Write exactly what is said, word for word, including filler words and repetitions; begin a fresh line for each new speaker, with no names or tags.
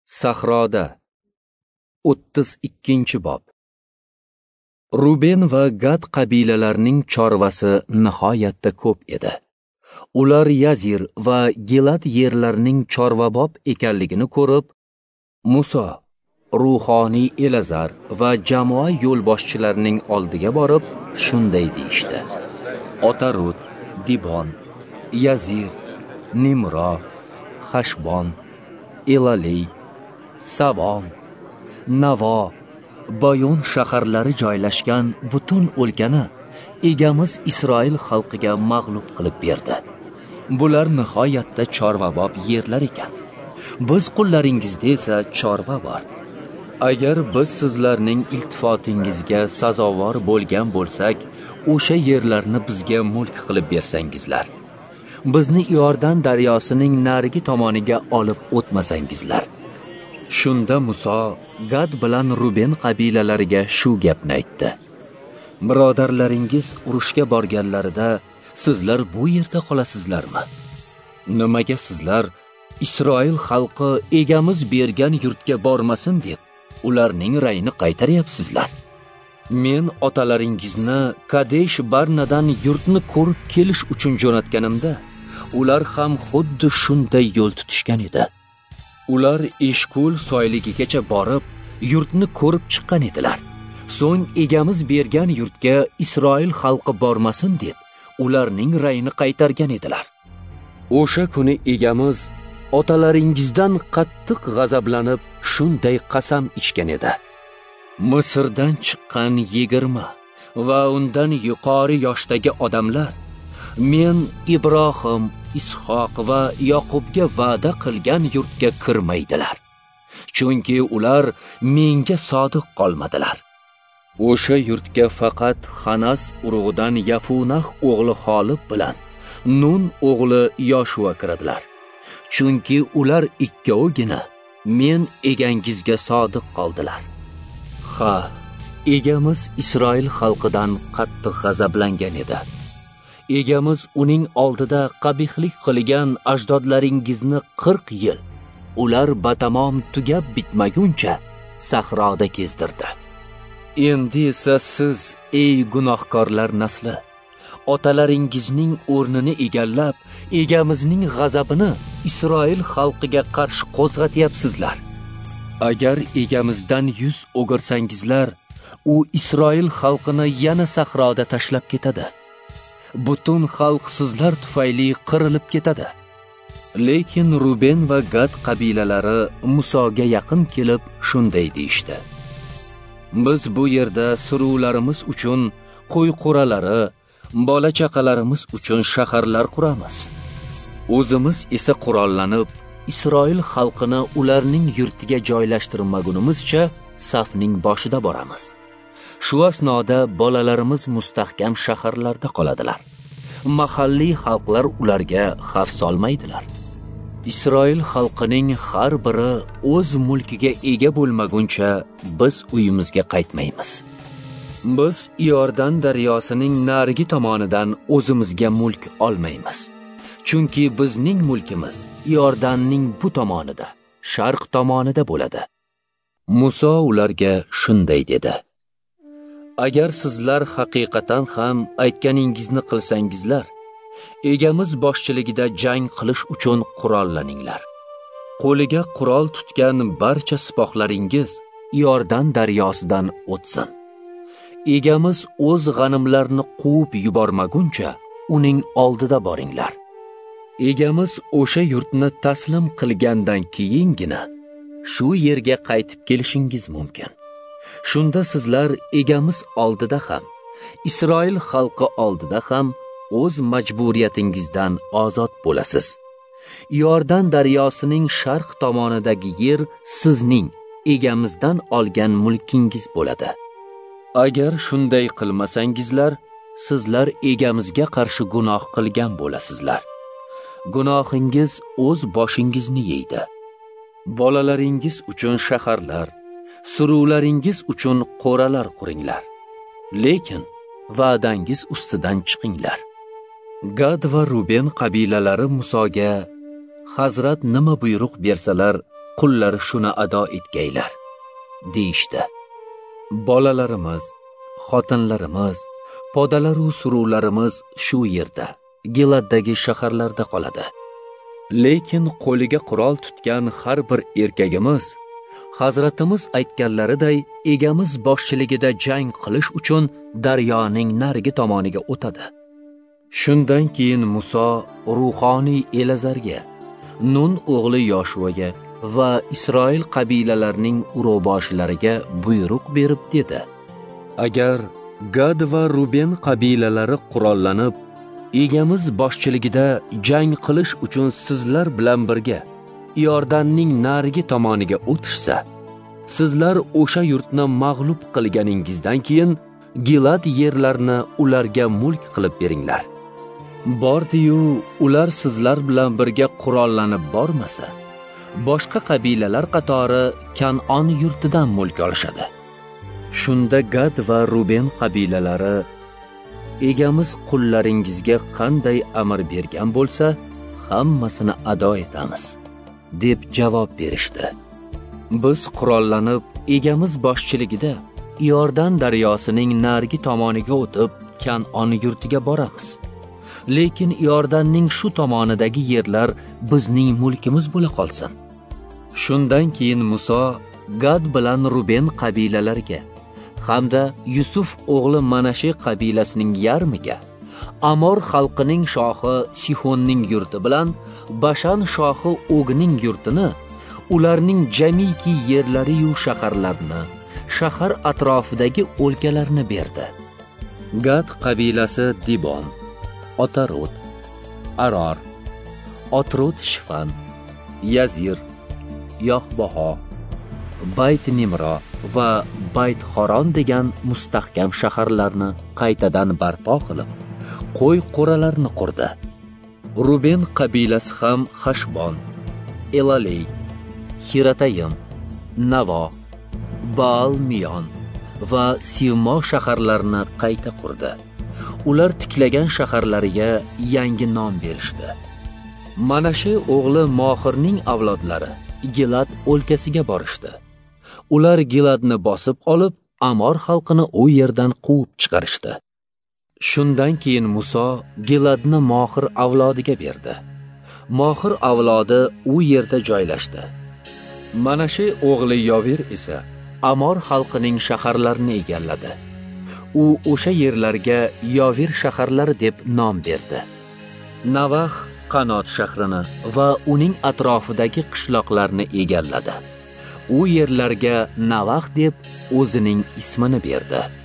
Sahroda o'ttiz ikkinchi bob. Ruben va Gad qabilalarining chorvasi nihoyatda ko'p edi. Ular Yazir va Gilad yerlarining chorvabob ekanligini ko'rib, Muso, ruhoniy Elazar va jamoa yo'lboshchilarining oldiga borib shunday deyishdi: Otarut, Dibon, Yazir, Nimro, Hashbon, Elali, Savom, Navo, Boyon shaharlari joylashgan butun o'lkani egamiz Isroil xalqiga mag'lub qilib berdi. Bular nihoyatda chorvabob yerlar ekan. Biz qullaringizda esa chorva bor. Agar biz sizlarning iltifotingizga sazovor bo'lgan bo'lsak, o'sha yerlarni bizga mulk qilib bersangizlar. Bizni Iordan daryosining narigi tomoniga olib o'tmasangizlar. Shunda Muso Gad bilan Ruben qabilalariga shu gapni aytdi: Birodarlaringiz urushga borganlarida sizlar bu yerda qolasizlarmi? Nimaga sizlar Isroil xalqi egamiz bergan yurtga bormasin deb ularning rayini qaytaryapsizlar? Men otalaringizni Kadesh Barnadan yurtni ko'rib kelish uchun jo'natganimda, ular ham xuddi shunday yo'l tutishgan edi. Ular Eshkol soyligigacha borib, yurtni ko'rib chiqqan edilar. So'ng egamiz bergan yurtga Isroil xalqi bormasin deb ularning rayini qaytargan edilar. O'sha kuni egamiz otalaringizdan qattiq g'azablanib shunday qasam ichgan edi: Misrdan chiqqan yigirma va undan yuqori yoshdagi odamlar men Ibrohim, Ishoq va Yoqubga va'da qilgan yurtga kirmaydilar, chunki ular menga sodiq qolmadilar. O'sha yurtga faqat Xanas urug'idan Yafunah o'g'li Xolib bilan Nun o'g'li Yoshua kiradilar, chunki ular ikkovigina men egangizga sodiq qoldilar. Ha, egamiz Isroil xalqidan qattiq g'azablangan edi. Egamiz uning oldida qabihlik qilgan ajdodlaringizni qirq yil, ular batamom tugab bitmaguncha sahroda kezdirdi. Endi esa siz, ey gunohkorlar nasli, otalaringizning o'rnini egallab, egamizning g'azabini Isroil xalqiga qarshi qo'zg'atyapsizlar. Agar egamizdan yuz o'girsangizlar, u Isroil xalqini yana sahroda tashlab ketadi. Butun xalq sizlar tufayli qirilib ketadi. Lekin Ruben va Gad qabilalari Musoga yaqin kelib shunday deyishdi: Biz bu yerda suruvlarimiz uchun qo'y-qo'ralari, bola-chaqalarimiz uchun shaharlar quramiz. O'zimiz esa qurollanib, Isroil xalqini ularning yurtiga joylashtirmagunimizcha safning boshida boramiz. Shu asnoda bolalarimiz mustahkam shaharlarda qoladilar. Mahalliy xalqlar ularga xavf solmaydilar. Isroil xalqining har biri o'z mulkiga ega bo'lmaguncha biz uyimizga qaytmaymiz. Biz Iordan daryosining narigi tomonidan o'zimizga mulk olmaymiz. Chunki bizning mulkimiz Iordanning bu tomonida, sharq tomonida bo'ladi. Muso ularga shunday dedi: Agar sizlar haqiqatan ham aytganingizni qilsangizlar, egamiz boshchiligida jang qilish uchun qurollaninglar. Qo'liga qurol tutgan barcha sipohlaringiz Iordan daryosidan o'tsin. Egamiz o'z g'animlarini quvib yubormaguncha uning oldida boringlar. Egamiz o'sha yurtni taslim qilgandan keyingina shu yerga qaytib kelishingiz mumkin. Shunda sizlar egamiz oldida ham, Isroil xalqi oldida ham o'z majburiyatingizdan ozod bo'lasiz. Iordan daryosining sharq tomonidagi yer sizning egamizdan olgan mulkingiz bo'ladi. Agar shunday qilmasangizlar, sizlar egamizga qarshi gunoh qilgan bo'lasizlar. Gunohingiz o'z boshingizni yeydi. Bolalaringiz uchun shaharlar, suruvlaringiz uchun qo'ralar quringlar. Lekin va'dangiz ustidan chiqinglar. Gad va Ruben qabilalari Musoga Hazrat nima buyruq bersalar qullar shuni ado etgaylar, deyishdi. Bolalarimiz, xotinlarimiz, podalaru suruvlarimiz shu yerda, Giladdagi shaharlarda qoladi. Lekin qo'liga qurol tutgan har bir erkagimiz Hazratimiz aytganlariday egamiz boshchiligida jang qilish uchun daryoning narigi tomoniga o'tadi. Shundan keyin Muso ruhoniy Elazarga, Nun o'g'li Yoshuaga va Isroil qabilalarining urug'boshlariga buyruq berib dedi: Agar Gad va Ruben qabilalari qurollanib, egamiz boshchiligida jang qilish uchun sizlar bilan birga Iordanning narigi tomoniga o'tishsa, sizlar o'sha yurtni mag'lub qilganingizdan keyin Gilad yerlarini ularga mulk qilib beringlar. Bordi-yu, ular sizlar bilan birga qurollanib bormasa, boshqa qabilalar qatori Kan'on yurtidan mulk olishadi. Shunda Gad va Ruben qabilalari egamiz qullaringizga qanday amr bergan bo'lsa, hammasini ado etamiz, deb javob berishdi. Biz qurollanib, egamiz boshchiligida Iordan daryosining narigi tomoniga o'tib, Kan'on yurtiga boramiz. Lekin Iordanning shu tomonidagi yerlar bizning mulkimiz bo'la qolsin. Shundan keyin Muso Gad bilan Ruben qabilalariga hamda Yusuf o'g'li Manashe qabilasining yarmiga, Amor xalqining shohi Sihonning yurti bilan Bashan shohi O'gning yurtini, ularning jamiki yerlari yu shaharlarini, shahar atrofidagi o'lkalarni berdi. Gad qabilasi Dibon, Otarot, Aror, Otrot Shifan, Yazir, Yohbaho, Bayt Nimro va Bayt Xoron degan mustahkam shaharlarni qaytadan barpo qilib, qo'y qo'ralarni qurdi. Ruben qabilasi ham Hashbon, Elaley, Hiratayim, Navo, Baal-Miyon va Sivmo shaharlarini qayta qurdi. Ular tiklagan shaharlariga yangi nom berishdi. Manashe o'g'li Mohirning avlodlari Gilad o'lkasiga borishdi. Ular Giladni bosib olib, Amor xalqini u yerdan quvib chiqarishdi. Shundan keyin Muso Giladni Mohir avlodiga berdi. Mohir avlodi u yerda joylashdi. Manashe o'g'li Yovir esa Amor xalqining shaharlarini egalladi. U o'sha yerlarga Yovir shaharlari deb nom berdi. Navah Qanot shahrini va uning atrofidagi qishloqlarni egalladi. U yerlarga Navah deb o'zining ismini berdi.